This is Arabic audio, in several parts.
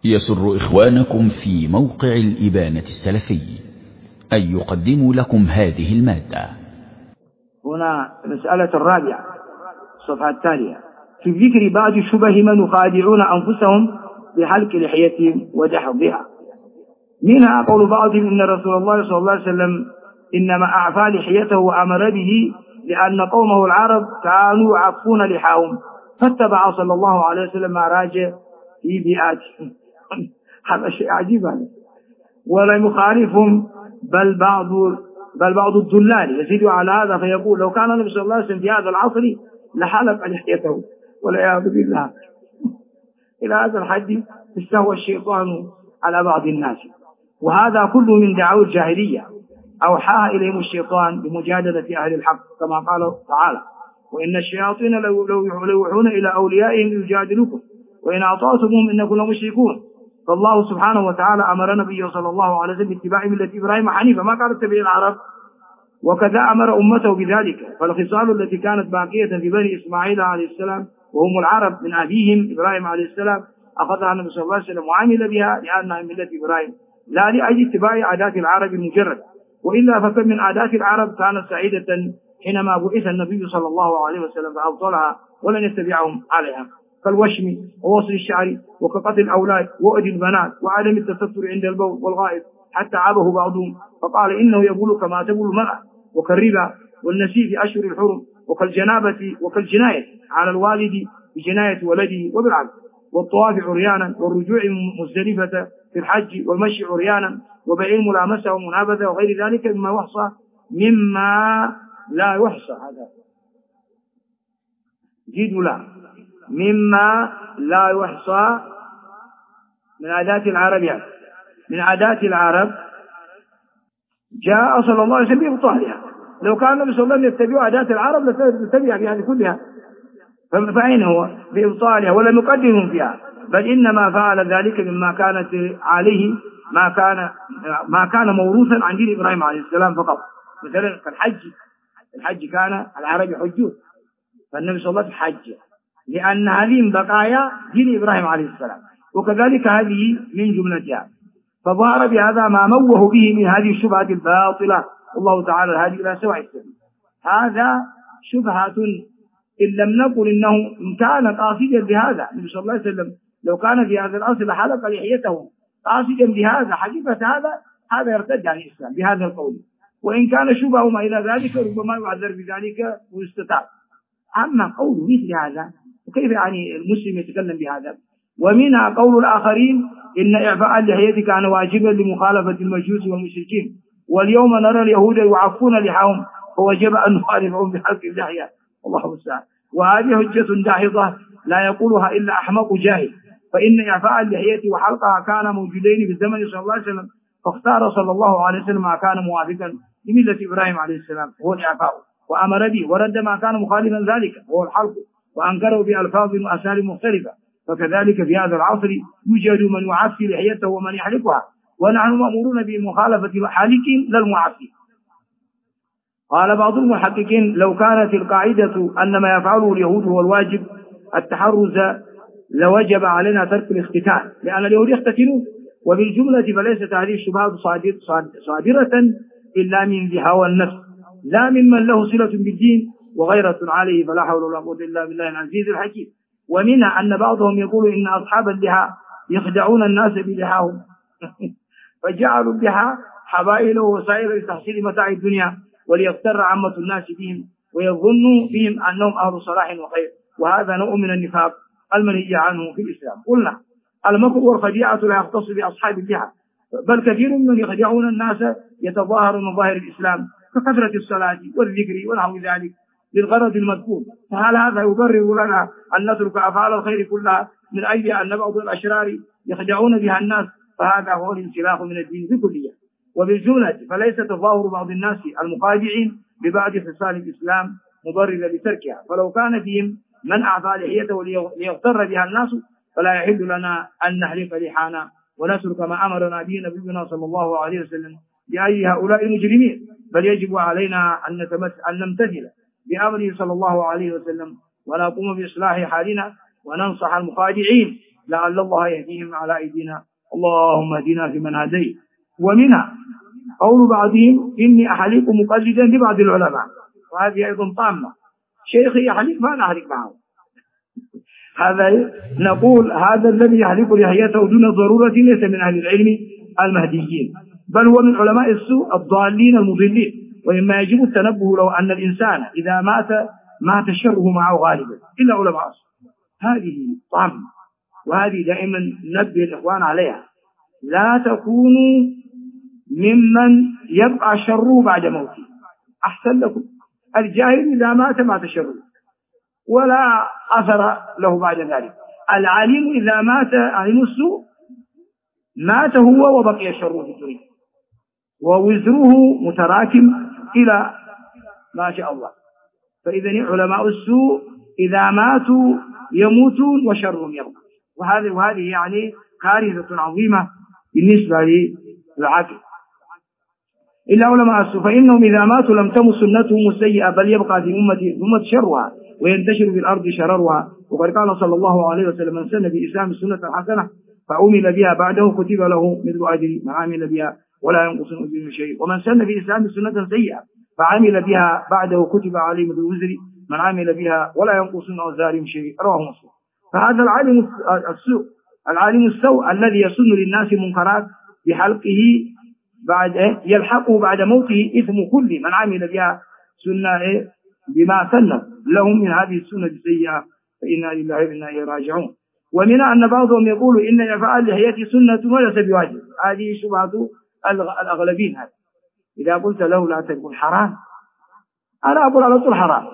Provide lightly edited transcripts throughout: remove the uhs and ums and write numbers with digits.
يسر إخوانكم في موقع الإبانة السلفي أن يقدموا لكم هذه المادة. هنا المسألة الرابعة الصفحة التالية في ذكر بعض شبه من يخادعون أنفسهم بحلق لحيتهم ودحضها. منها قول بعضهم إن رسول الله صلى الله عليه وسلم إنما أعفى لحيته وأمر به لأن قومه العرب كانوا يعفون لحاهم فاتبع صلى الله عليه وسلم ما راجع في بيئاتهم. هذا شيء عجيب هذا. ولم يخالفهم بل بعض الدلال يزيد على هذا فيقول لو كان النبي صلى الله عليه وسلم في هذا العصر لحلق لحيته والعياذ بالله. إلى هذا الحد استهوى الشيطان على بعض الناس، وهذا كله من دعاوى الجاهلية أوحاها إليهم الشيطان بمجادلة أهل الحق كما قال تعالى وإن الشياطين لو يوحون إلى أوليائهم يجادلوكم وإن أطعتموهم إنكم لمشركون. فالله سبحانه وتعالى أمر نبيه صلى الله عليه وسلم باتباع ملة إبراهيم حنيفا ما قال اتبع العرب، وكذا أمر أمته بذلك. فالخصال التي كانت باقية في بني إسماعيل عليه السلام وهم العرب من أبيهم إبراهيم عليه السلام أخذها النبي صلى الله عليه وسلم وعمل بها لأنها من ملة إبراهيم لا لأجل اتباع عادات العرب المجرد، وإلا فكم من عادات العرب كانت سعيدة حينما بعث النبي صلى الله عليه وسلم فأبطلها ولن يتبعهم عليها، كالوشم ووصل الشعر وكقتل الأولاد وأذي البنات وعدم التستر عند البول والغائط، حتى عابه بعضهم فقال إنه يقول كما تقول المرأة، وكالربا والنسيء في أشهر الحرم وكالجنابة وكالجناية على الوالد بجناية ولده وبالعكس، والطواف عريانا والرجوع مزدلفة في الحج والمشي عريانا وبيع الملامسة ومنابذة وغير ذلك مما لا يحصى هذا جد لا مما لا يحصى من عادات العرب. من عادات العرب جاء صلى الله عليه وسلم بإبطالها. لو كان النبي صلى الله عليه وسلم يتبع عادات العرب لتتبع في هذه كلها، فأين هو بإبطالها ولم يقدمهم فيها، بل إنما فعل ذلك مما كانت عليه ما كان موروثا عن دين إبراهيم عليه السلام فقط. مثلا الحج كان العرب يحجون فالنبي صلى الله عليه وسلم حج لأن هذه من بقايا دين إبراهيم عليه السلام، وكذلك هذه من جملتها. فظهر بهذا ما موه به من هذه الشبهة الباطلة، والله تعالى الهادي إلى سواء السبيل. هذا شبهة إن لم نقل إنه إن كان قاصدا بهذا النبي صلى الله عليه وسلم لو كان في هذا الأصل حلق لحيته قاصدا بهذا حقيقة هذا يرتد عن الإسلام بهذا القول، وإن كان شبهه ما إلى ذلك ربما يعذر بذلك ويستتاب. أما قول مثل هذا وكيف يعني المسلم يتكلم بهذا؟ ومنها قول الآخرين إن إعفاء اللحية كان واجبا لمخالفة المجوس والمشركين، واليوم نرى اليهود يعفون لحاهم فوجب أن نخالفهم بحلق اللحية. الله المستعان. وهذه حجة داحضة لا يقولها إلا أحمق جاهل، فإن إعفاء اللحية وحلقها كان موجودين في الزمن صلى الله عليه وسلم، فاختار صلى الله عليه وسلم ما كان موافقا لملة إبراهيم عليه السلام هو الإعفاء وأمر به، ورد ما كان مخالفا ذلك هو الحلق وأنكره بألفاظ وأساليب مختلفة. فكذلك في هذا العصر يوجد من يعفي لحيته ومن يحلقها، ونحن مأمورون بمخالفة الحالق لا المعفي. قال بعض المحققين لو كانت القاعدة أن ما يفعله اليهود هو الواجب التحرز لوجب علينا ترك الاختتان، لأن اليهود يختتنون. وبالجملة فليست هذه الشبهات صادرة إلا من ذي هوى النفس لا ممن له صلة بالدين وغيرة عليه، فلا حول ولا قوة إلا بالله العزيز الحكيم. ومنها أن بعضهم يقول إن أصحاب اللحى يخدعون الناس بلحاهم فجعلوا اللحى حبائل ووسائل لتحصيل متاع الدنيا وليغتر عامة الناس بهم ويظنوا بهم أنهم أهل صلاح وخير، وهذا نوع من النفاق المنهي عنه في الإسلام. قلنا المكر والخديعة لا يختص بأصحاب اللحى، بل كثير من يخدعون الناس يتظاهر من ظاهر الإسلام ككثرة الصلاة والذكر ونحو ذلك للغرض المذكور. فهل هذا يبرر لنا أن نترك أفعال الخير كلها من أجل أن بعض الأشرار يخدعون بها الناس؟ فهذا هو الانسلاخ من الدين بكلية. وبالجملة فليس تظاهر بعض الناس المخادعين ببعض خصال الإسلام مبرر لتركها، فلو كان فيهم من أعفى لحيته ليغتر بها الناس فلا يحل لنا أن نحلق لحانا ونترك ما أمرنا به نبينا صلى الله عليه وسلم بأي هؤلاء المجرمين، بل يجب علينا أن نمتثل بأمره صلى الله عليه وسلم ونقوم بإصلاح حالنا وننصح المخادعين لعل الله يهديهم على أيدينا اللهم اهدنا فيمن هديت. ومنها قول بعضهم إني أحلق مقلدا لبعض العلماء، وهذه أيضا طامة، شيخي يحلق فأنا أحلق معه. هذا نقول هذا الذي يحلق لحيته دون ضرورة ليس من أهل العلم المهديين، بل هو من علماء السوء الضالين المضلين، ومما يجب التنبه له أن الإنسان إذا مات شره معه غالبا إلا علماء السوء. هذه طامة، وهذه دائما ننبه الإخوان عليها، لا تكونوا ممن يبقى شره بعد موته. أحسن لكم الجاهل إذا مات شره ولا أثر له بعد ذلك، العالم إذا مات علم السوء مات هو وبقي شره في الدنيا، ووزره متراكم إلى ما شاء الله. فإذا علماء السوء إذا ماتوا يموتون وشرهم يبقى، وهذه يعني كارثة عظيمة بالنسبة للعاقل. إلا علماء السوء فإنهم إذا ماتوا لم تمت سنتهم السيئة، بل يبقى في أمة شرها وينتشر في الأرض شررها. وقد قال صلى الله عليه وسلم: من سن بإسلام السنة الحسنة فعمل بها بعده كتب له مثل أجر من عمل بها ولا ينقص من أجره شيء، ومن سن بإسلام سنة سيئة فعمل بها بعده كتب عليه مثل وزر من عمل بها ولا ينقص من أوزارهم شيء. رواه مسلم. فهذا العالم السوء الذي يسن للناس منكرات بحلقه بعد يلحقه بعد موته إثم كل من عمل بها سنة بما سن لهم من هذه السنة السيئة، فإنا لله وإنا إليه راجعون. ومنها أن بعضهم يقول إن إعفاء اللحية سنة وليس بواجب. هذه شبهة الأغلبين. هذا إذا قلت له لا تقول حرام، أنا أقول على طول حرام،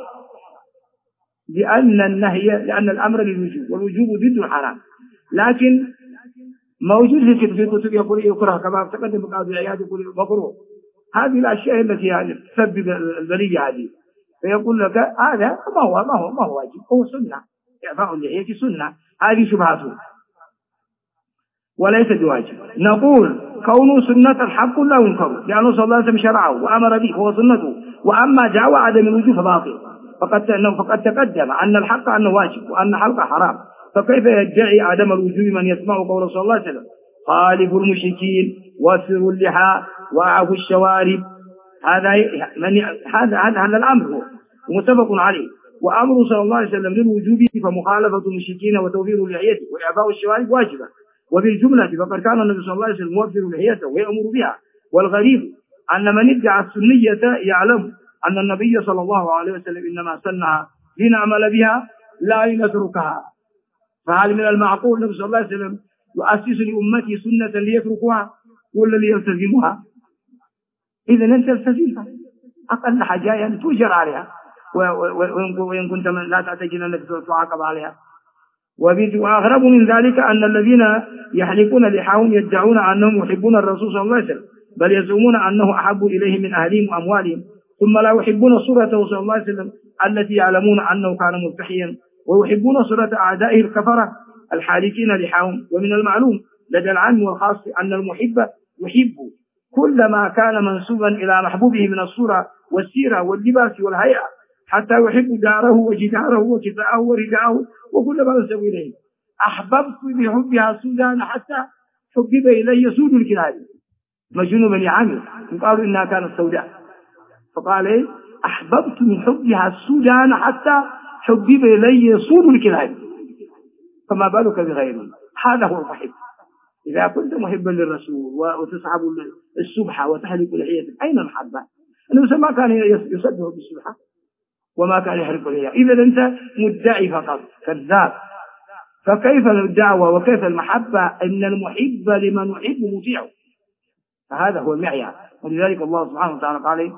لأن الأمر للوجوب والوجوب ضد الحرام. لكن موجود في كتب يقول يكره، كما تقدم بعض العياد يقول مكروه. هذه الأشياء التي يعني تسبب البلية هذه، فيقول لك هذا ما هو واجب، هو سنة، إعفاء اللحية سنة. هذه شبهته وليس بواجب. نقول كونه سنة الحق لا ينكر، لأنه صلى الله عليه وسلم شرعه وأمر به فهو سنته. وأما دعوى عدم الوجوب فباطل، فقد تقدم أن الحق أنه واجب وأن حلقه حرام، فكيف يدعي عدم الوجوب من يسمع قول صلى الله عليه وسلم: خالفوا المشركين واسروا اللحى وأعفوا الشوارب. هذا الأمر هو متفق عليه، وأمر صلى الله عليه وسلم للوجوب فمخالفة المشركين وتوفير اللحية وإعفاء الشوارب واجبة. وبالجملة فقد كان النبي صلى الله عليه وسلم يوفر اللحية ويأمر بها. والغريب أن من ادعى السنية يعلم أن النبي صلى الله عليه وسلم إنما سنها لنعمل بها لا لنتركها. فهل من المعقول النبي صلى الله عليه وسلم يؤسس لأمتي سنة ليتركوها ولا ليلتزموها؟ إذا أنت التزمها، أقل حاجة أن تؤجر عليها، وإن كنت لا تعتقد أنك تعاقب عليها. وأغرب من ذلك أن الذين يحلقون لحاهم يدعون أنهم يحبون الرسول صلى الله عليه وسلم، بل يزعمون أنه أحب إليهم من أهلهم وأموالهم، ثم لا يحبون صورته صلى الله عليه وسلم التي يعلمون أنه كان ملتحيا، ويحبون صورة أعدائه الكفرة الحالكين لحاهم. ومن المعلوم لدى العام والخاص أن المحب يحب كل ما كان منسوبا إلى محبوبه من الصورة والسيرة واللباس والهيئة، حتى يحب داره وجداره وكفاءه ورداءه وكل ما ينسب إليه. أحببت بحبها سودان حتى حبب إلي سود الكلاب. مجنون بني عامر قالوا إنها كانت سوداء، فقال إيه؟ أحببت من حبها السودان حتى حبب إلي سود الكلاب، فما بالك بغيره. هذا هو المحب. إذا كنت محبا للرسول وتصحب السبحة وتحلق لحيتك، أين المحبة؟ أنه ما كان يصدق بالسبحة وما كان يحرق لحيته. إذا أنت مدعي فقط كذاب. فكيف الدعوة وكيف المحبة؟ إن المحب لمن يحب مطيعه، فهذا هو المعيار. ولذلك الله سبحانه وتعالى قال: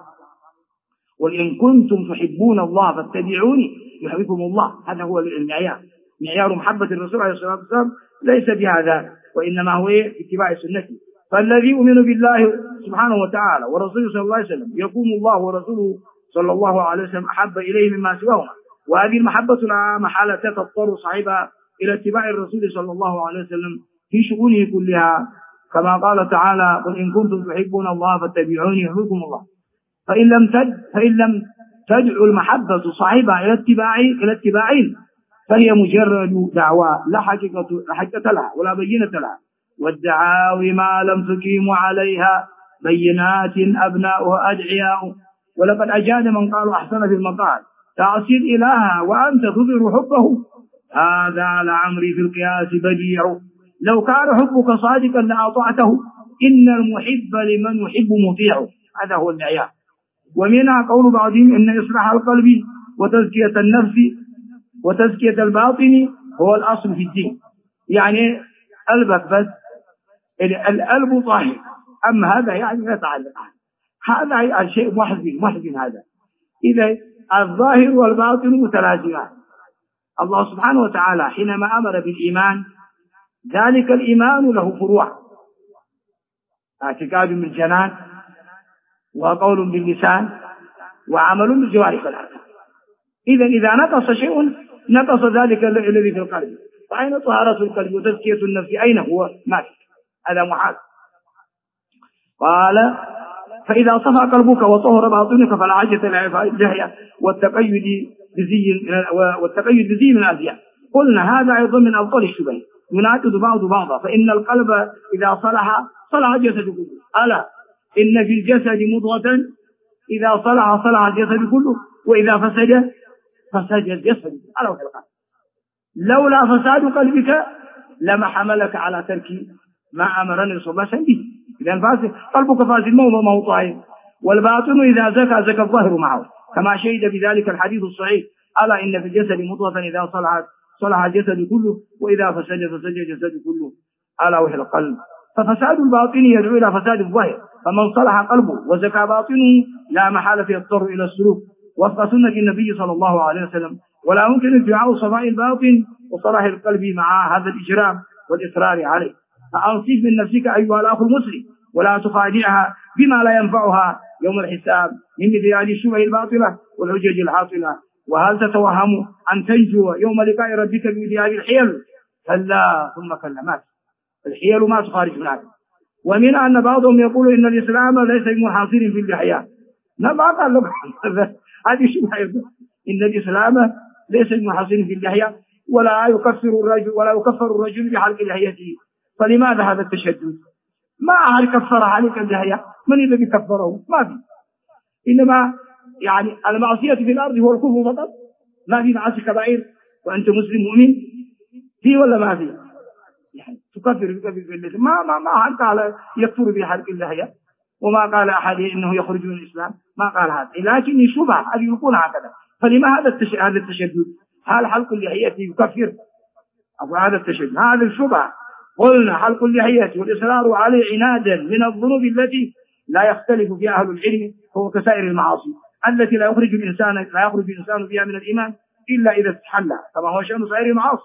وإن كنتم تحبون الله فاتبعوني يحببكم الله. هذا هو المعيار، معيار محبة الرسول عليه الصلاة والسلام ليس بهذا، وإنما هو اتباع سنته. فالذي يؤمن بالله سبحانه وتعالى ورسوله صلى الله عليه وسلم يكون الله ورسوله صلى الله عليه وسلم أحب إليه مما سواهما. وهذه المحبة لا محالة تضطر صاحبها إلى اتباع الرسول صلى الله عليه وسلم في شؤونه كلها، كما قال تعالى: قل إن كنتم تحبون الله فاتبعوني يحببكم الله. فإن لم تدعو المحبة صاحبها إلى اتباعين، فهي مجرد دعوى لا حقيقة لها ولا بينة لها، والدعاوي ما لم تقيم عليها بينات أبناؤها أدعياء. ولقد أجاد من قالوا أحسن في المقال تعصي الإله وأنت تظهر حبه، هذا لعمري في القياس بديع، لو كان حبك صادقا لأطعته، إن المحب لمن يحب مطيع. هذا هو المعيار. ومنها قول بعضهم إن إصلاح القلب وتزكية النفس وتزكية الباطن هو الأصل في الدين، يعني قلبك بس، القلب طاهر، أما هذا يعني لا يتعلق، هذا شيء محزن هذا. إذا الظاهر والباطن متلازمان. الله سبحانه وتعالى حينما أمر بالإيمان، ذلك الإيمان له فروع، اعتقاد بالجنان وقول باللسان وعمل بالجوارح والأركان. إذا نقص شيء نقص ذلك الذي في القلب. فأين طهارة القلب وتزكية النفس؟ أين هو؟ ما في، هذا محال. قال فإذا صفى قلبك وطهر باطنك فلا حاجة لإعفاء اللحية والتقيد بزي من الأزياء. قلنا هذا أيضا من أبطال الشبه، يناقض بعضا، فإن القلب إذا صلح الجسد كله. ألا إن في الجسد مضغة إذا صلح الجسد كله، وإذا فسد الجسد. ألا وفي القلب، لولا فساد قلبك لما حملك على ترك ما أمرني صلى الله عليه وسلم به. إذا قلبك فاسد ما هو طاهر، والباطن إذا زكى الظاهر معه، كما شهد بذلك الحديث الصحيح: ألا إن في الجسد مضغة إذا صلح الجسد كله، وإذا فسد الجسد كله، ألا وهي القلب. ففساد الباطن يدعو إلى فساد الظاهر، فمن صلح قلبه وزكى باطنه لا محالة يضطر إلى السلوك وفق سنة النبي صلى الله عليه وسلم. ولا يمكن ادعاء صفاء الباطن وصلاح القلب مع هذا الإجرام والإصرار عليه. فأنصف من نفسك أيها الأخ المسلم، ولا تخادعها بما لا ينفعها يوم الحساب من مثل هذه الشبه الباطلة والحجج العاطلة. وهل تتوهم أن تنجو يوم لقاء ربك بمثل هذه الحيل؟ كلا ثم كلا، ما الحيل ما تخارج من هذا. ومن أن بعضهم يقول إن الإسلام ليس بمحاصر في اللحية. ما قال لك هذه شبهة، إن الإسلام ليس بمحاصر في اللحية، ولا يكفر الرجل بحلق لحيته. فلماذا هذا التشدد؟ ما أحد كفر عليك اللحية، من الذي كفره؟ ما في. إنما يعني المعصية في الأرض هو الكفر فقط، ما في معاصي كبائر وأنت مسلم مؤمن فيه ولا ما فيه؟ يعني تكفر بالله. ما أحد قال يكفر بحلق اللحية، وما قال أحد إنه يخرج من الإسلام، ما قال هذا، لكن شبهة هذه يكون هكذا. فلما هذا التشدد؟ هل حلق اللحية يكفر؟ أو هذا التشدد؟ هذا الشبهة. قلنا حلق اللحية والإصرار عليه عنادا من الذنوب التي لا يختلف فيها أهل العلم، هو كسائر المعاصي التي لا يخرج الإنسان فيها من الإيمان إلا إذا استحلها، كما هو شأن سائر المعاصي.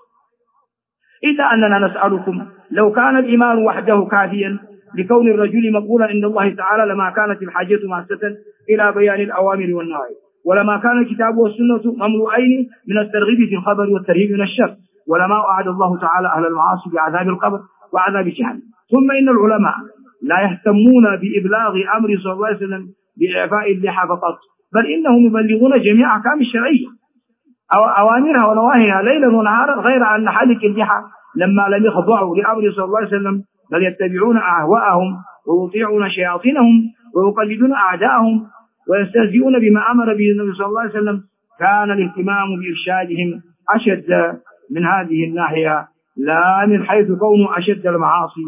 إلا أننا نسألكم: لو كان الإيمان وحده كافيا لكون الرجل مقبولا عند الله تعالى لما كانت الحاجة ماسة إلى بيان الأوامر والنواهي، ولما كان الكتاب والسنة مملوءين من الترغيب في الخبر والترهيب من الشر، ولما أعد الله تعالى أهل المعاصي بعذاب القبر وعذاب جهنم. ثم إن العلماء لا يهتمون بإبلاغ أمر صلى الله عليه وسلم بإعفاء اللحى فقط، بل إنهم يبلغون جميع أحكام الشرعية أو أوامرها ونواهيها ليلا ونهارا، غير أن حالك اللحى لما لم يخضعوا لأمر صلى الله عليه وسلم بل يتبعون أهواءهم ويطيعون شياطينهم ويقلدون أعداءهم ويستهزئون بما أمر به النبي صلى الله عليه وسلم، كان الاهتمام بإرشادهم أشد من هذه الناحية، لا من حيث كونه أشد المعاصي.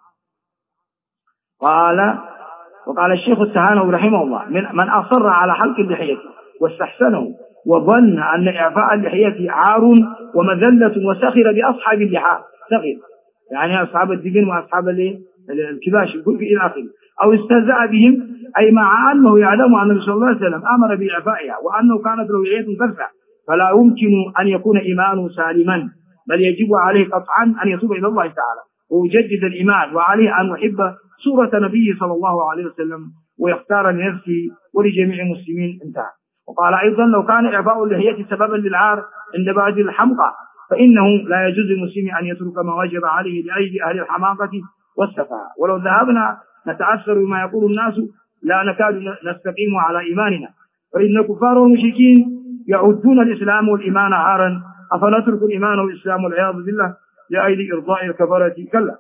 وقال الشيخ التهانوي رحمه الله: من أصر على حلق اللحية واستحسنه وظن أن إعفاء اللحية عار ومذلة وسخر بأصحاب اللحى، سخر يعني أصحاب الدين وأصحاب الكباش إلى آخره، أو استهزأ بهم، أي مع أنه يعلم أن النبي صلى الله عليه وسلم أمر بإعفائها وأنه كانت له لحية ترفع، فلا يمكن أن يكون إيمانه سالما، بل يجب عليه قطعا أن يتوب إلى الله تعالى ويجدد الإيمان، وعليه أن يحب سورة نبيه صلى الله عليه وسلم ويختار لنفسه ولجميع المسلمين. انتهى. وقال أيضا: لو كان إعفاء اللحية سببا للعار عند بعض الحمقى فإنه لا يجوز للمسلم أن يترك ما وجب عليه لأجل أهل الحماقة والسفاهة. ولو ذهبنا نتأثر بما يقول الناس لا نكاد نستقيم على إيماننا، فإن الكفار والمشركين يعدون الإسلام والإيمان عارا أفنترك الإيمان والإسلام والعياذ بالله لأجل إرضاء الكفرة؟ كلا.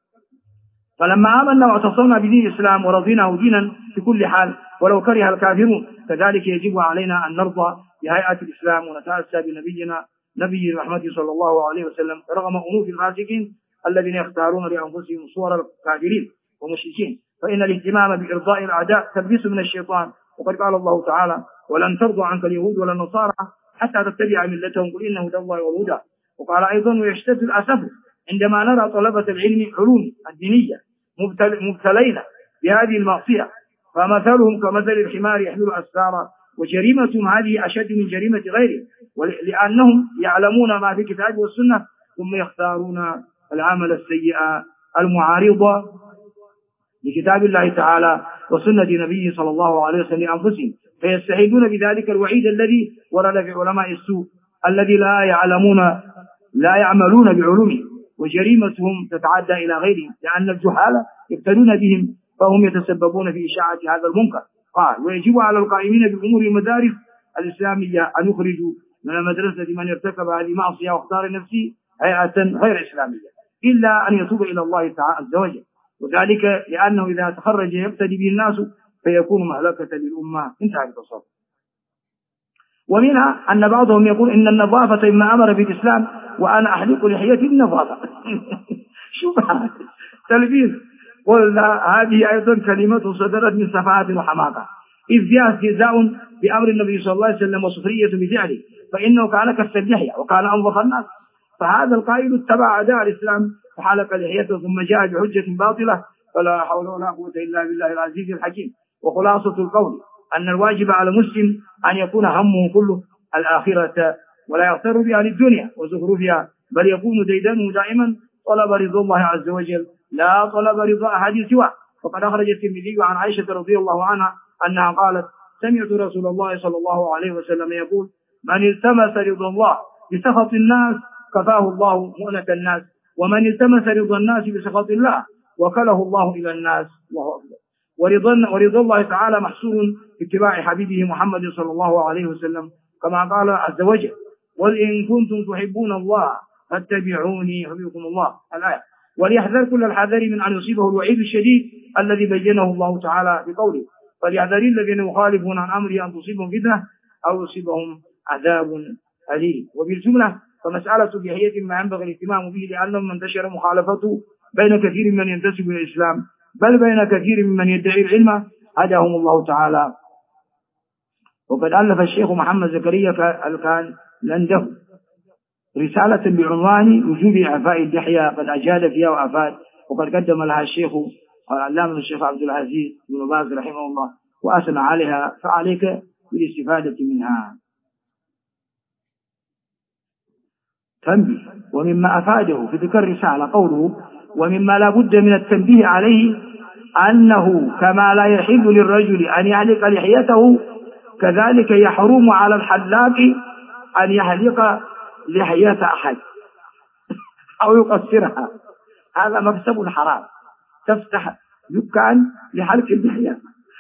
فلما آمنا واعتصمنا بدين الإسلام ورضيناه دينا في كل حال ولو كره الكافرون، كذلك يجب علينا أن نرضى بهيئة الإسلام ونتأسى بنبينا نبي الرحمة صلى الله عليه وسلم رغم أنوف الفاسقين الذين يختارون لأنفسهم صور الكافرين ومشركين، فإن الاهتمام بإرضاء الأعداء تلبيس من الشيطان. وقد قال الله تعالى: ولن ترضى عنك اليهود ولا النصارى حتى تتبع ملتهم قل إن هدى الله والهدى. وقال أيضا: ويشتد الأسف عندما نرى طلبة العلم علوم الدينية مبتلين بهذه المعصية، فمثلهم كمثل الحمار يحمل أسفارا، وجريمتهم هذه أشد من جريمة غيرهم، لأنهم يعلمون ما في الكتاب والسنة ثم يختارون العمل السيء المعارض لكتاب الله تعالى وسنة نبيه صلى الله عليه وسلم لأنفسهم، فيستعيدون بذلك الوعيد الذي ورد في علماء السوء الذي لا يعملون بعلومه، وجريمتهم تتعدى إلى غيرهم لأن الجهال يقتدون بهم فهم يتسببون في إشاعة هذا المنكر. قال: ويجب على القائمين بأمور المدارس الإسلامية أن يخرجوا من المدرسة من ارتكب هذه معصية واختار نفسه هيئة غير إسلامية إلا أن يتوب إلى الله تعالى عز وجل، وذلك لأنه إذا تخرج يقتدي به الناس فيكون مهلكة للأمة. انتهى التصرف. ومنها أن بعضهم يقول إن النظافة إما أمر بالإسلام وأنا أحلق لحيتي النظافة. شبهة تلبيس. قلنا هذه أيضا كلمة صدرت من سفاهة وحماقة، إذ فيها استهزاء بأمر النبي صلى الله عليه وسلم وسخرية بفعله، فإنه كان كالسلحية وكان أنظف الناس، فهذا القائل اتبع أعداء الإسلام وحلق لحيته ثم جاء بحجة باطلة، فلا حول ولا قوة إلا بالله العزيز الحكيم. وخلاصة القول أن الواجب على المسلم أن يكون همه كله الآخرة ولا يغتر بأهل الدنيا وزخرفها، بل يكون ديدنه دائما طلب رضا الله عز وجل لا طلب رضا أحد سواه. وقد أخرج الترمذي عن عائشة رضي الله عنها أنها قالت: سمعت رسول الله صلى الله عليه وسلم يقول: من التمس رضا الله بسخط الناس كفاه الله مؤنة الناس، ومن التمس رضا الناس بسخط الله وكله الله إلى الناس. الله أكبر. ورضا الله تعالى محصور في اتباع حبيبه محمد صلى الله عليه وسلم كما قال عز وجل: قل إن كنتم تحبون الله فاتبعوني يحببكم الله، الآية. وليحذر كل الحذر من أن يصيبه الوعيد الشديد الذي بينه الله تعالى بقوله: فليحذر الذين يخالفون عن أمره أن تصيبهم فتنة أو يصيبهم عذاب أليم. وبالجملة فمسألة لحية ما ينبغي الاهتمام به، لأنه من انتشر مخالفته بين كثير من ينتسب إلى الإسلام بل بين كثير ممن يدعي العلم هداهم الله تعالى. وقد ألف الشيخ محمد زكريا الكالندهو رسالة بعنوان وجوب إعفاء اللحية، قد أجاد فيها وأفاد، وقد قدم لها الشيخ العلامة الشيخ عبد العزيز بن باز رحمه الله وأثنى عليها، فعليك بالاستفادة منها. تنبيه. ومما أفاده في ذكر الرسالة قوله: ومما لا بد من التنبيه عليه أنه كما لا يحل للرجل أن يحلق لحيته كذلك يحرم على الحلاق أن يحلق لحية أحد أو يقصرها. هذا مكسب حرام. تفتح دكان لحلق اللحية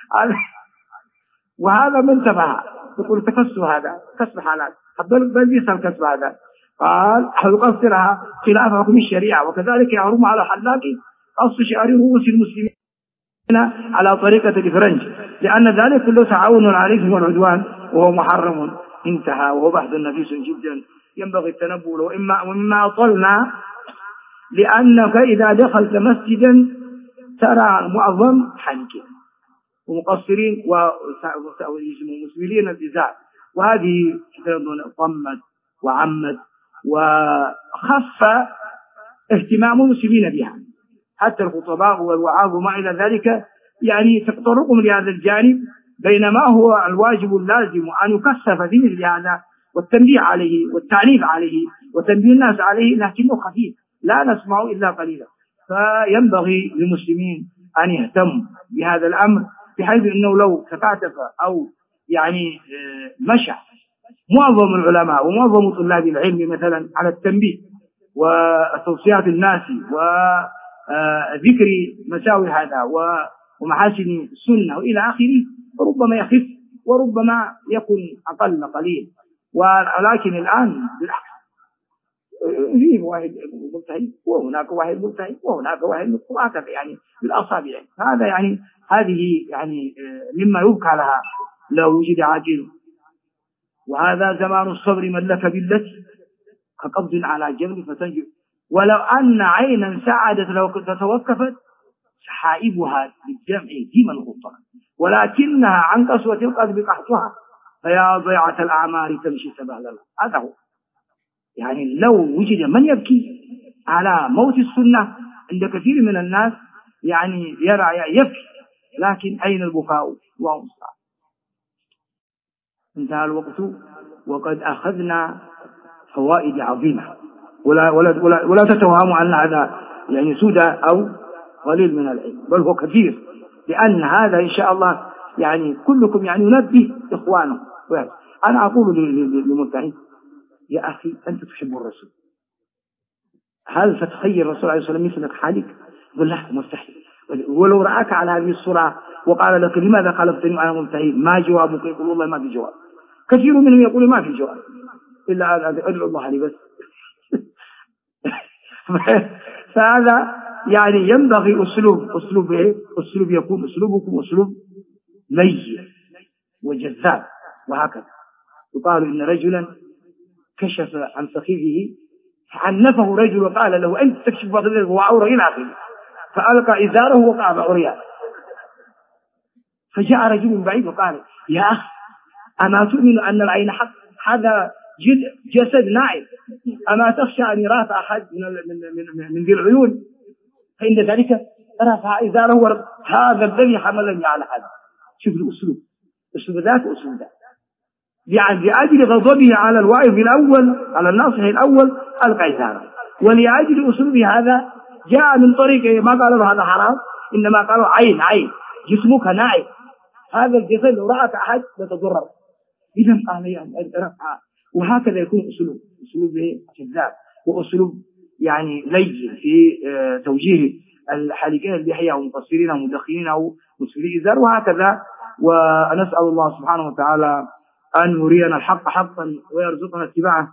وهذا منتبه تقول تكسب، هذا كسب حلال، بل يسأل كسب هذا. قال: يقصرها خلاف حكم الشريعة، وكذلك يحرم على الحلاق قص شعر رؤوس المسلمين على طريقة الإفرنج، لأن ذلك كله تعاون عليهم والعدوان وهو محرم. انتهى. وهو بحث نفيس جدا ينبغي التنبؤ له. ومما أطلنا لأنك إذا دخلت مسجدا ترى معظم حلقين ومقصرين ومسبلين الإزار، وهذه طمت وعمت وخف اهتمام المسلمين بها، حتى الخطباء والوعاظ وما إلى ذلك يعني تقترقهم لهذا الجانب، بينما هو الواجب اللازم أن يكثف في مثل هذا والتنبيه عليه والتعنيف عليه وتنبيه الناس عليه، لكنه خفيف لا نسمع إلا قليلا. فينبغي للمسلمين أن يهتموا بهذا الأمر، بحيث أنه لو تكاتف أو يعني مشى معظم العلماء ومعظم طلاب العلم مثلا على التنبيه وتوصيات الناس وذكر مساوي هذا ومحاسن السنة وإلى آخره، فربما يخف وربما يكون أقل قليل. ولكن الآن بالعكس في واحد ملتهي وهناك واحد ملتهي وهناك واحد وهكذا يعني بالأصابع. هذا يعني هذه يعني مما يبكى لها لو وجد عاجل. وهذا زمان الصبر من لك بالتي كقبض على جبل فتنجو. ولو أن عينا سعدت لو توقفت سحائبها بالجمع ديما غطا، ولكنها عن قسوة القلب قحطها فيا ضيعة الأعمار تمشي سبهللا. هذا هو يعني لو وجد من يبكي على موت السنة عند كثير من الناس يعني يبكي، لكن أين البكاء وأمصار. انتهى الوقت وقد أخذنا فوائد عظيمة، ولا تتوهموا أن هذا يعني سودة أو قليل من العلم، بل هو كثير، لأن هذا إن شاء الله يعني كلكم يعني ينبه إخوانه. أنا أقول للمتعين يا أخي أنت تحب الرسول، هل تتخيل الرسول عليه الصلاة والسلام مثلك حالك؟ يقول لا مستحيل. ولو رأك على هذه الصورة وقال لك لماذا خالفتني وأنا مستحيل، ما جوابك؟ يقول والله ما في جواب. كثير منهم يقول ما في جواب إلا أدعو الله لي بس. فهذا يعني ينبغي أسلوب إيه؟ أسلوب يكون أسلوبكم أسلوب لين وجذاب وهكذا. يقال إن رجلا كشف عن سخيفه فعنفه رجل وقال له أنت تكشف بطنك وعورة إلى آخره، فألقى إزاره وقام عريان. فجاء رجل من بعيد وقال يا أخي أما تؤمن أن العين حق؟ هذا جسد ناعم، أما تخشى أن يراك أحد من ذي العيون؟ فإن ذلك رفع إزاره. هذا الذي حملني على هذا. شوف الأسلوب، أسلوب ذاك وأسلوب ذاك. يعني لأجل غضبه على الواعظ الأول على الناصح الأول ألقى إزاره، ولأجل أسلوبه هذا جاء من طريق ما قال له هذا حرام، إنما قالوا عين جسمك ناعم، هذا الجسد لو رأك أحد لتضرر. إذا قال يعني رفع. وهكذا يكون أسلوب جذاب وأسلوب يعني لين في توجيه الحالقين اللحية ومقصرين ومدخنين أو مسفلي إزار وهكذا. ونسأل الله سبحانه وتعالى أن يرينا الحق حقا ويرزقنا اتباعه،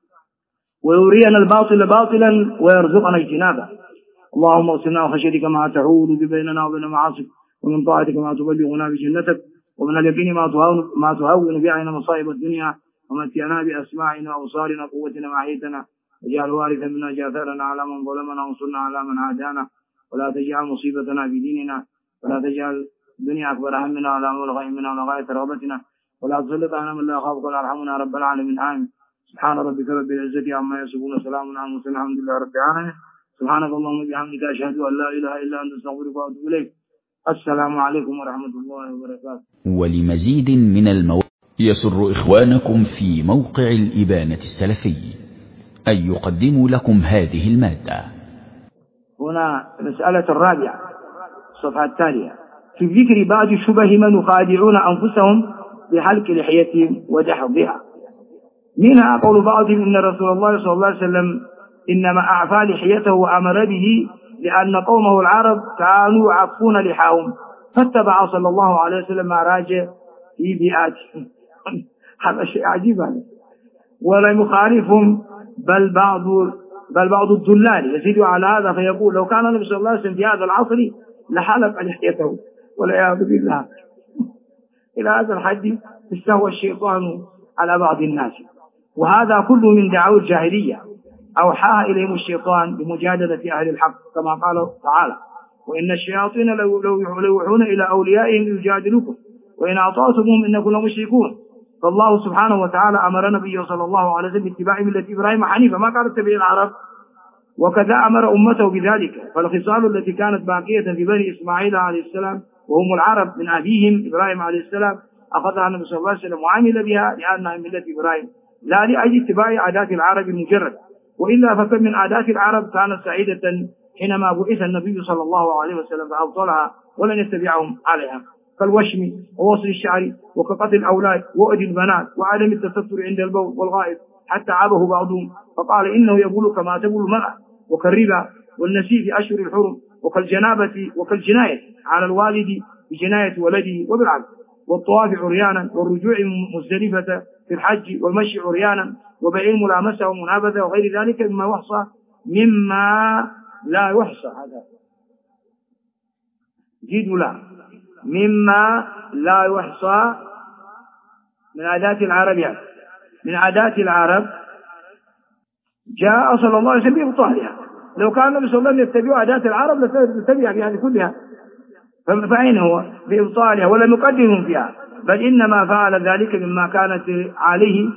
ويرينا الباطل باطلا ويرزقنا اجتنابه. اللهم اغفرنا خشيتك ما تحول بيننا وبين معاصيك، ومن طاعتك ما تبلغنا بجنتك، ومن اليقين ما تهون بعنا مصائب الدنيا، ومتعنا بأسماعنا وأبصارنا قوتنا ما أحييتنا، واجعل وارثا منا جاثرنا على من ظلمنا وانصرنا على من عادانا، ولا تجعل مصيبتنا في ديننا، ولا تجعل الدنيا أكبر همنا ولا مبلغ علمنا ولا غاية رغبتنا، ولا تسلط علينا من لا يخافك ولا يرحمنا رب العالمين. آمين. سبحان ربك رب العزة عما يصفون وسلام على المرسلين الحمد لله رب العالمين. سبحانك اللهم وبحمدك أشهد أن لا إله إلا أنت أستغفرك وأتوب إليك. السلام عليكم ورحمة الله وبركاته. ولمزيد من يسر إخوانكم في موقع الإبانة السلفي أن يقدموا لكم هذه المادة. هنا المسألة الرابعة الصفحة التالية في ذكر بعض شبه من يخادعون أنفسهم بحلق لحيتهم ودحضها. منها قول بعضهم إن رسول الله صلى الله عليه وسلم إنما أعفى لحيته وأمر به لأن قومه العرب كانوا يعفون لحاهم، فاتبع صلى الله عليه وسلم ما راجع في بيئاتهم. هذا شيء عجيب هذا. ولا يخالفهم بل بعض الدلال يزيد على هذا فيقول لو كان النبي صلى الله عليه وسلم في هذا العصر لحلق لحيته والعياذ بالله. إلى هذا الحد استهوى الشيطان على بعض الناس، وهذا كله من دعاوى الجاهلية أوحاها إليهم الشيطان بمجادلة أهل الحق كما قال تعالى وإن الشياطين لو يوحون إلى أوليائهم يجادلوكم وإن أطعتموهم إنكم لمشركون. فالله سبحانه وتعالى أمر نبيه صلى الله عليه وسلم باتباع ملة إبراهيم حنيفا ما قال اتبع العرب، وكذا أمر أمته بذلك. فالخصال التي كانت باقية في بني إسماعيل عليه السلام وهم العرب من أبيهم إبراهيم عليه السلام أخذها النبي صلى الله عليه وسلم وعمل بها لأنها ملة إبراهيم لا لأجل اتباع عادات العرب المجرد، وإلا فكم من عادات العرب كانت سعيدة حينما بعث النبي صلى الله عليه وسلم فأبطلها ولن يتبعهم عليها، كالوشم ووصل الشعر وكقتل الأولاد وأذي البنات وعدم التستر عند البول والغائط، حتى عابه بعضهم فقال إنه يقول كما تقول المرأة، وكالربا والنسي في أشهر الحرم، وكالجنابة وكالجناية على الوالد بجناية ولده وبالعكس، والطواف عريانا والرجوع مزدلفة في الحج والمشي عريانا وبيع الملامسة ومنابذة وغير ذلك مما لا يحصى. هذا جيد لا مما لا يحصى من عادات العرب، يعني من عادات العرب جاء صلى الله عليه وسلم بإبطالها. لو كان النبي صلى الله عليه وسلم يتبع عادات العرب لتبع يعني كلها، فأين هو بإبطالها ولم يقدمهم فيها، بل إنما فعل ذلك مما كانت عليه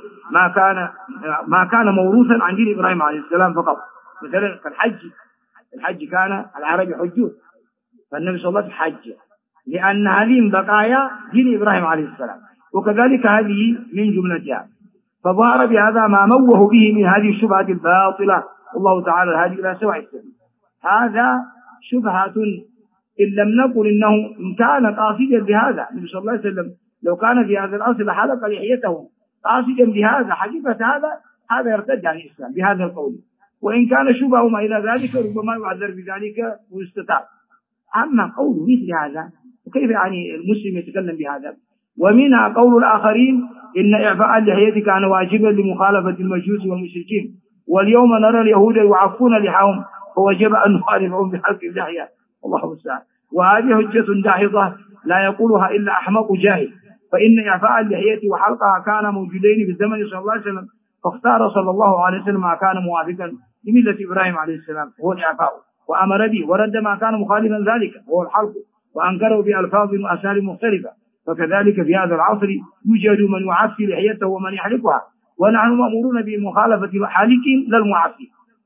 ما كان موروثا عن دين إبراهيم عليه السلام فقط. مثلا الحج كان العرب يحجون، فالنبي صلى الله عليه وسلم حج لأن هذه من بقايا دين إبراهيم عليه السلام، وكذلك هذه من جملتها. فظهر بهذا ما موه به من هذه الشبهة الباطلة، والله تعالى الهادي إلى سواء السبيل. هذا شبهة إن لم نقل إنه إن كان قاصدا بهذا النبي صلى الله عليه وسلم لو كان في هذا الأصل لحلق لحيته قاصدا بهذا حقيقة هذا يرتد عن الإسلام بهذا القول، وإن كان شبهه ما إلى ذلك ربما يعذر بذلك ويستتاب. أما قول مثل هذا وكيف يعني المسلم يتكلم بهذا؟ ومنها قول الآخرين إن إعفاء اللحية كان واجبا لمخالفة المجوس والمشركين، واليوم نرى اليهود يعفون لحاهم فوجب أن نخالفهم بحلق اللحية، الله المستعان. وهذه حجة داحضة لا يقولها إلا أحمق جاهل، فإن إعفاء اللحية وحلقها كان موجودين في الزمن صلى الله عليه وسلم، فاختار صلى الله عليه وسلم ما كان موافقا لملة إبراهيم عليه السلام هو الإعفاء، وأمر به، ورد ما كان مخالفا ذلك هو الحلق، وأنكره بألفاظ وأساليب مختلفة. فكذلك في هذا العصر يوجد من يعفي لحيته ومن يحلقها، ونحن مأمورون بمخالفة الحالقين لا المعفي.